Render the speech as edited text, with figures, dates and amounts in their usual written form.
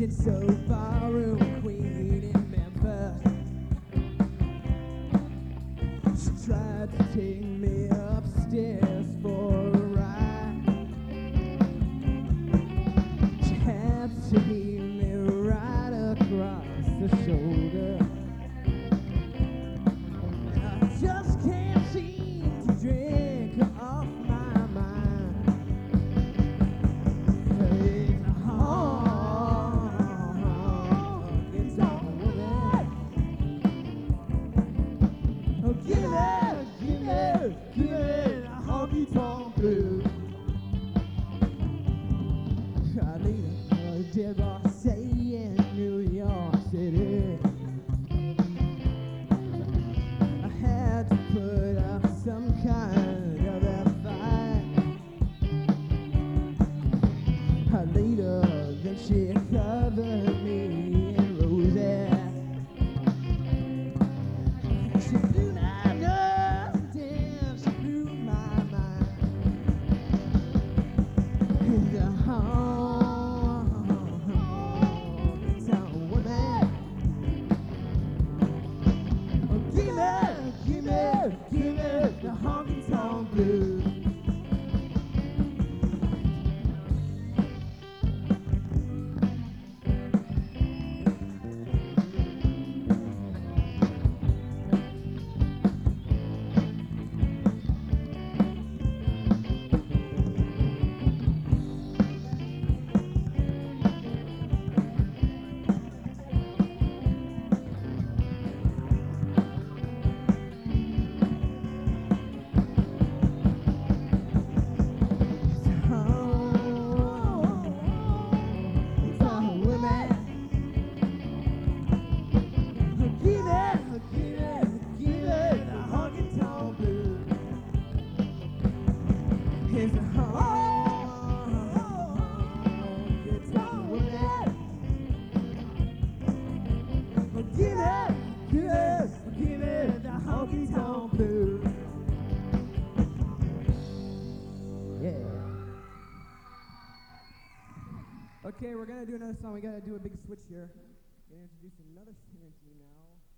So far from Queen in Memphis, she tried to take me upstairs for a ride. She had to hit me right across the shoulder. I just can't seem to drink her off my mind. It's a give me the honky-tonk blues. I need a dead boss in New York City. I had to put up some kind of a fight. Later, then she covered me in roses. She blew my nose until she blew my mind. And the honky-tonk woman. Oh, give me the honky-tonk blues. Give it the honky-tonk blues. Yeah. Okay, we're gonna do another song. We gotta do a big switch here. Gonna introduce another singer to you now.